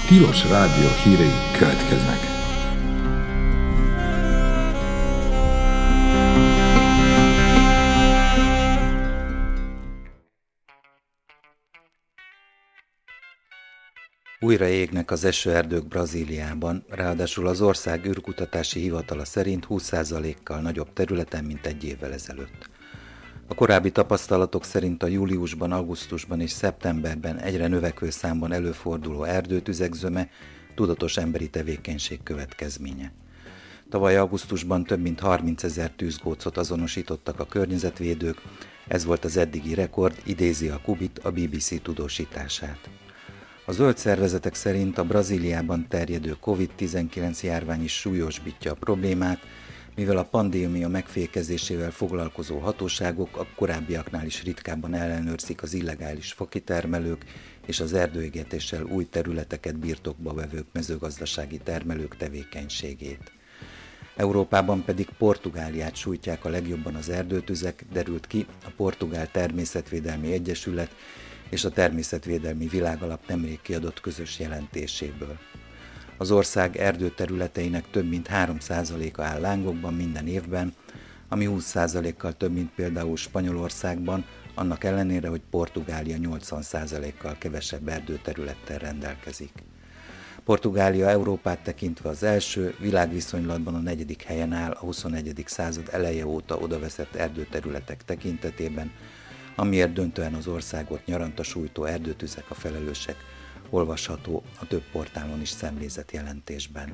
Tilos Rádió hírei következnek. Újra égnek az esőerdők Brazíliában, ráadásul az ország űrkutatási hivatala szerint 20%-kal nagyobb területen, mint egy évvel ezelőtt. A korábbi tapasztalatok szerint a júliusban, augusztusban és szeptemberben egyre növekvő számban előforduló erdőtüzek zöme tudatos emberi tevékenység következménye. Tavaly augusztusban több mint 30 000 tűzgócot azonosítottak a környezetvédők, ez volt az eddigi rekord, idézi a Kubit a BBC tudósítását. A zöld szervezetek szerint a Brazíliában terjedő COVID-19 járvány is súlyosbítja a problémát, mivel a pandémia megfékezésével foglalkozó hatóságok a korábbiaknál is ritkábban ellenőrzik az illegális fakitermelők és az erdőégetéssel új területeket birtokba vevők mezőgazdasági termelők tevékenységét. Európában pedig Portugáliát sújtják a legjobban az erdőtüzek, derült ki a Portugál Természetvédelmi Egyesület és a Természetvédelmi Világalap nemrég kiadott közös jelentéséből. Az ország erdőterületeinek több mint 3%-a áll lángokban minden évben, ami 20%-kal több, mint például Spanyolországban, annak ellenére, hogy Portugália 80%-kal kevesebb erdőterülettel rendelkezik. Portugália Európát tekintve az első, világviszonylatban a 4. helyen áll a 21. század eleje óta odaveszett erdőterületek tekintetében, amiért döntően az országot nyaranta sújtó erdőtüzek a felelősek, olvasható a több portálon is szemlézett jelentésben.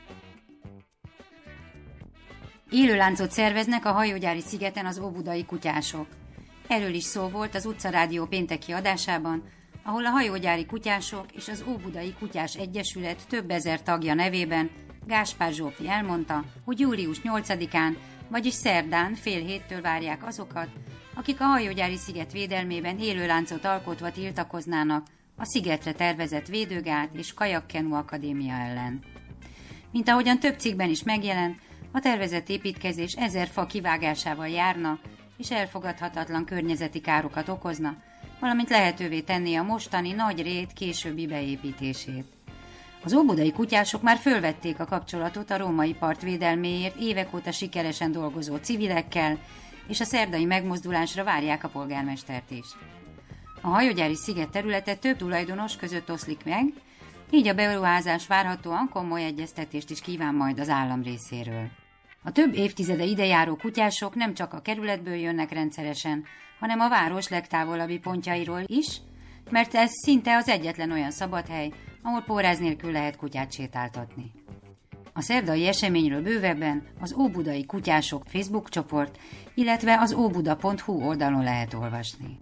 Élőláncot szerveznek a hajógyári szigeten az óbudai kutyások. Erről is szó volt az Utcarádió pénteki adásában, ahol a hajógyári kutyások és az Óbudai Kutyás Egyesület több ezer tagja nevében Gáspár Zsófi elmondta, hogy július 8-án, vagyis szerdán fél héttől várják azokat, akik a hajógyári sziget védelmében élőláncot alkotva tiltakoznának a szigetre tervezett védőgát és kajakkenu akadémia ellen. Mint ahogyan több cikkben is megjelent, a tervezett építkezés 1000 fa kivágásával járna, és elfogadhatatlan környezeti károkat okozna, valamint lehetővé tenné a mostani nagy rét későbbi beépítését. Az óbudai kutyások már fölvették a kapcsolatot a római part védelméért évek óta sikeresen dolgozó civilekkel, és a szerdai megmozdulásra várják a polgármestert is. A hajógyári sziget területe több tulajdonos között oszlik meg, így a beruházás várhatóan komoly egyeztetést is kíván majd az állam részéről. A több évtizede idejáró kutyások nem csak a kerületből jönnek rendszeresen, hanem a város legtávolabbi pontjairól is, mert ez szinte az egyetlen olyan szabadhely, ahol póráz nélkül lehet kutyát sétáltatni. A szerdai eseményről bővebben az Óbudai Kutyások Facebook csoport, illetve az óbuda.hu oldalon lehet olvasni.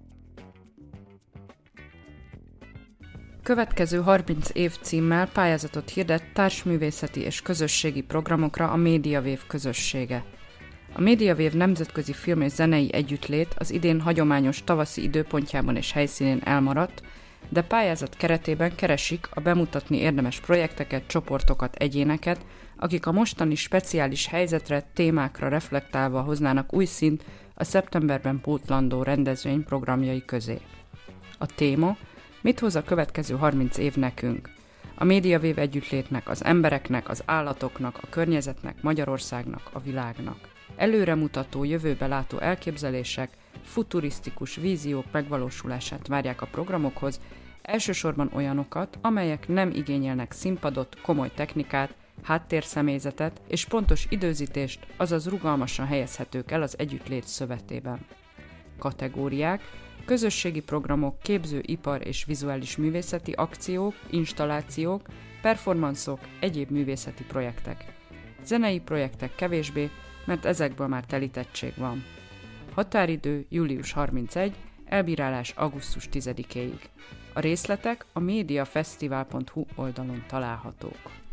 Következő 30 év címmel pályázatot hirdett társművészeti és közösségi programokra a MediaWave közössége. A MediaWave nemzetközi film és zenei együttlét az idén hagyományos tavaszi időpontjában és helyszínén elmaradt, de pályázat keretében keresik a bemutatni érdemes projekteket, csoportokat, egyéneket, akik a mostani speciális helyzetre, témákra reflektálva hoznának új színt a szeptemberben pótlandó rendezvény programjai közé. A téma: mit hoz a következő 30 év nekünk? A MediaWave együttlétnek, az embereknek, az állatoknak, a környezetnek, Magyarországnak, a világnak. Előremutató, jövőbe látó elképzelések, futurisztikus víziók megvalósulását várják a programokhoz, elsősorban olyanokat, amelyek nem igényelnek színpadot, komoly technikát, háttérszemélyzetet és pontos időzítést, azaz rugalmasan helyezhetők el az együttlét szövetében. Kategóriák: közösségi programok, képző, ipar és vizuális művészeti akciók, installációk, performanszok, egyéb művészeti projektek. Zenei projektek kevésbé, mert ezekből már telítettség van. Határidő július 31, elbírálás augusztus 10-éig. A részletek a mediafestival.hu oldalon találhatók.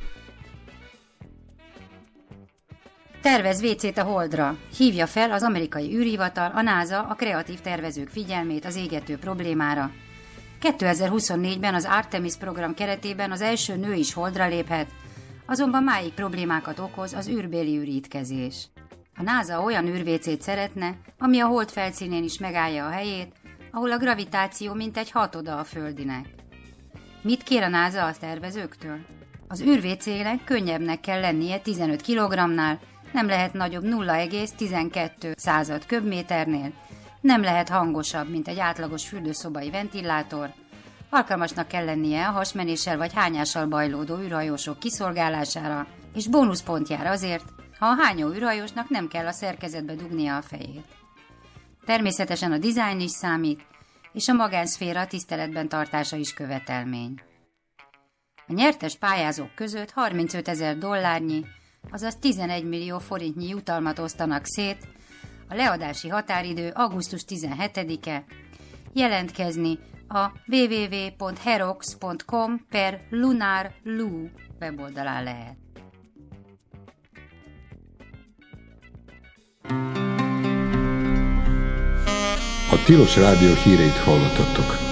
Tervez WC-t a Holdra. Hívja fel az amerikai űrhivatal, a NASA a kreatív tervezők figyelmét az égető problémára. 2024-ben az Artemis program keretében az első nő is Holdra léphet, azonban máig problémákat okoz az űrbéli ürítkezés. A NASA olyan űr-WC-t szeretne, ami a Hold felszínén is megállja a helyét, ahol a gravitáció mintegy hatoda a Földinek. Mit kér a NASA a tervezőktől? Az űrvécének könnyebbnek kell lennie 15 kg-nál, nem lehet nagyobb 0,12 köbméternél, nem lehet hangosabb, mint egy átlagos fürdőszobai ventilátor, alkalmasnak kell lennie a hasmenéssel vagy hányással bajlódó űrhajósok kiszolgálására, és bónuszpont jár azért, ha a hányó űrhajósnak nem kell a szerkezetbe dugnia a fejét. Természetesen a dizájn is számít, és a magánszféra tiszteletben tartása is követelmény. A nyertes pályázók között $35,000, azaz 11 millió forintnyi jutalmat osztanak szét, a leadási határidő augusztus 17-e, jelentkezni a www.herox.com/lunarlu weboldalán lehet. A Tilos Rádió híreit hallottattok.